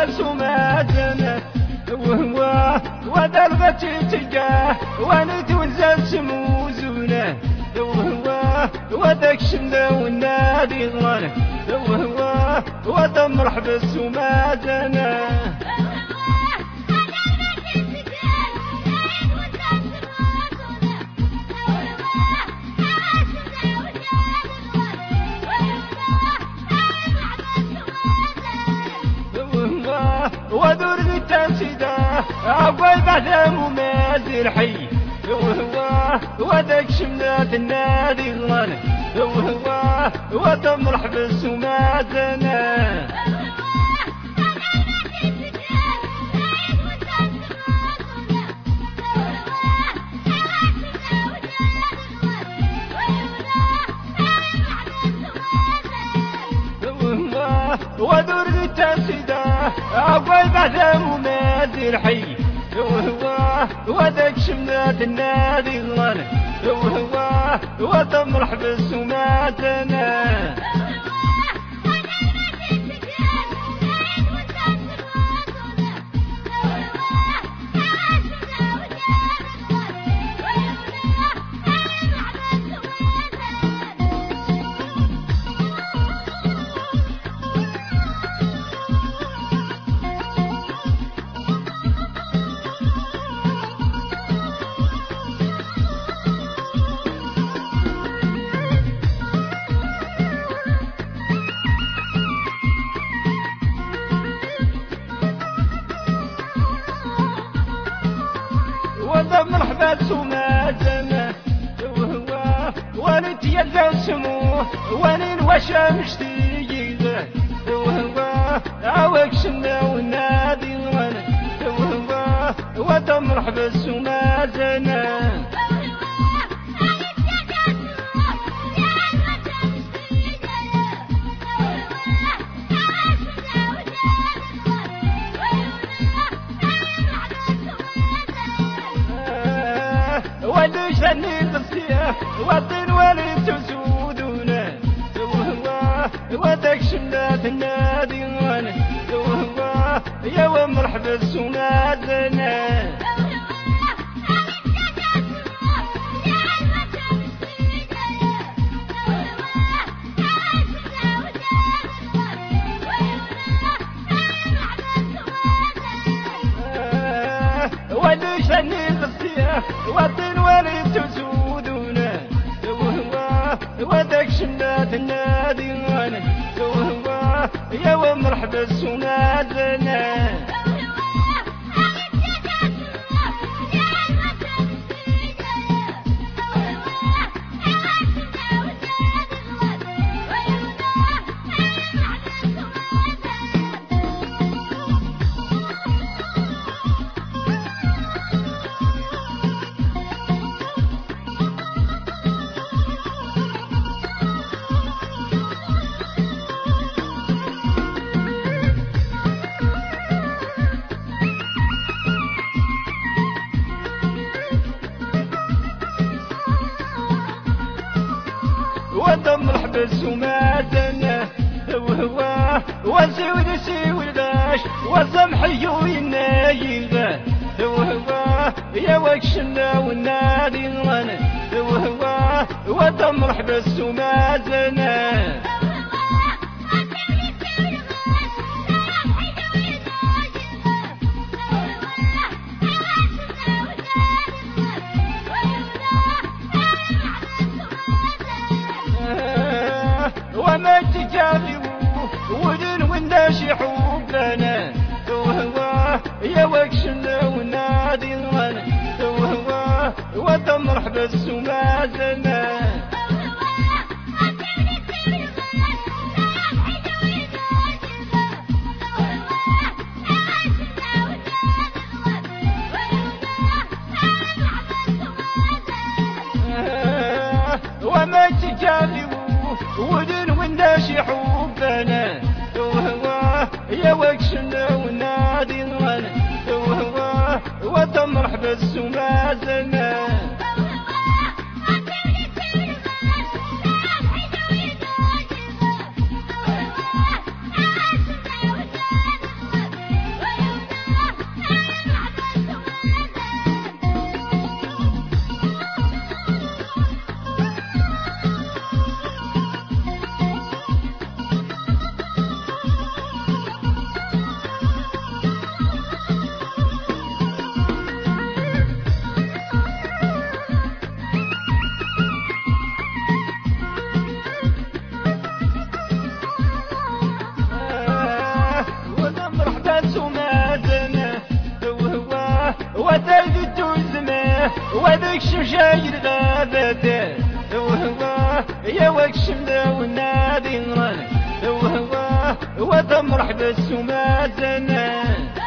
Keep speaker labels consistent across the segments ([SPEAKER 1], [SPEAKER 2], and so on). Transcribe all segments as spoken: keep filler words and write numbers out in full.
[SPEAKER 1] بس ومازن وهو ودرغتي تلقاه وانا توزن سموزونه وهو ودك شمده والنادي غانه وهو ودمرح بس ومازن ودور التنسيده عقوي بعد ممازر حي وهو ودك شملات النادي غانه وهو ودمرح بس ومازنه ودور التنسيده عقوي بعد ممازر حي وهو ودك شملات النادي غانه وهو ودمرح بس ومازنه ودمرح بس ومازنه وهو ولد يلزم سموه ولين وشمش تيجيله وهو عوق شمه والنادي غانه وهو ودمرح بس ومازنه وليش ذني البصيه والطين وليد تسودونه وهو ودك شملات النادي غانه وهو يا ومرح بس ومازنه وليش ذني البصيه والطين وليد تسودونه وهو ودك شملات النادي غانه وهو يا ومرح بس ومازنه ودمرح بس ومازنه وهو وزود سوي باش وسمحي وينايله وهو يا وكشنا والنادي غانه وهو ودمرح بس ومازنه وما تجاري ودن والناس حبنا وهو يا وكشنا والنادي غانه وهو ودمرح بس ومازنه وما تجاري ودن والناس حبنا وهو يا وكشنا والنادي غانه وهو ودمرح بس ومازنه وذاك شمشاير غابته وهو يا وكشم ذا والنادي غران وهو وتمرح بالسما زنا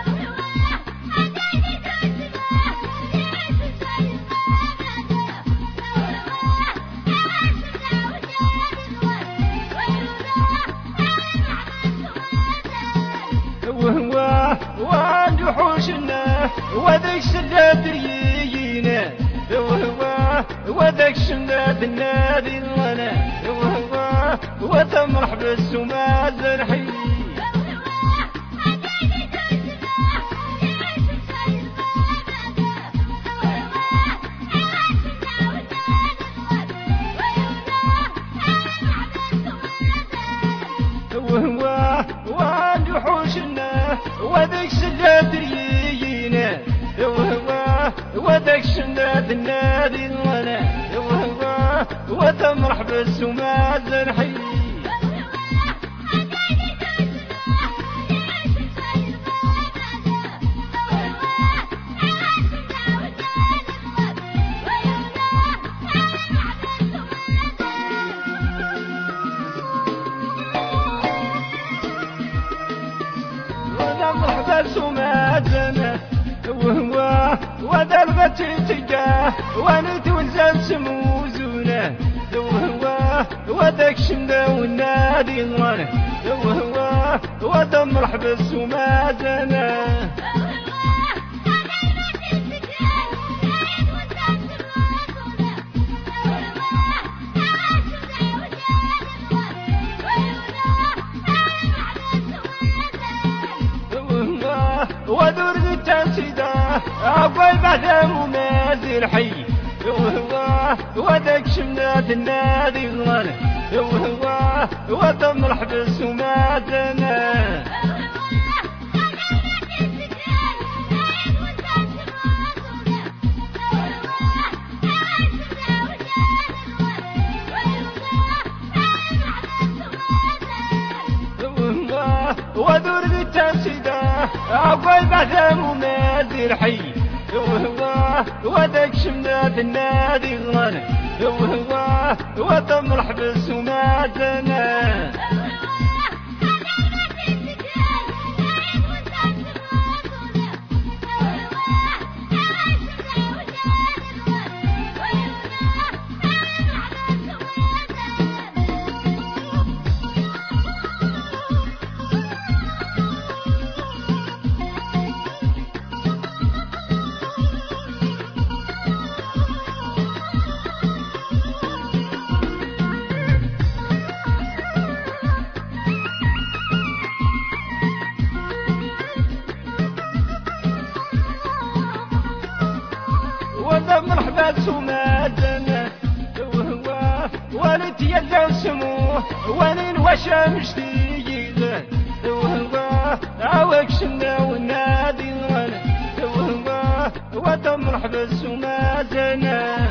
[SPEAKER 1] وهو وعند وحوشنا وذاك سداد ريينا وهو وذاك شمداد النادي الغنا وهو وتمرح بالسما زرحي وهو وعند وحوشنا وذاك سداد ريينا وهو وذاك شمداد النادي الغنا وهو وتمرح بالسما زرحي وتمرح بالسما زرحي وهو وذربت تجاه ونت ونزل سموزونه وهو وذاك شمدا والنادي غرانه وهو وتمرح بالسما زنا ودرد التنسيده أقوى بعد ممازل حي وهو وذاك شمنات النادي غرانه وهو وتمرح بالسما زنا ودرد التنسيده أقوى بعد ممازل حي وهو وذاك شمنات النادي غرانه وهو وتمرح بالسما زنا وتمرح بالسما زنا وهو ولد يلعب سموه ونين وشمش تيجيله وهو عوك شنا والنادي غرانه وهو وتمرح بالسما زنا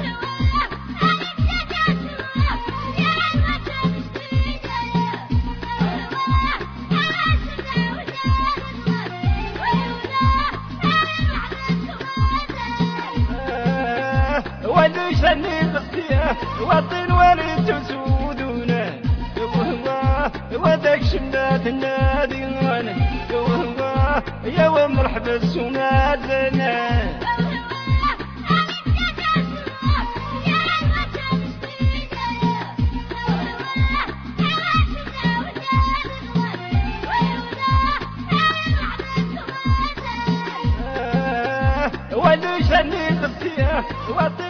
[SPEAKER 1] وليشني بصيه وطن ولد تسودونه وهو وذاك شمنات النادي غرانه وهو يا ومرح بالسما زنا وليشني بصيه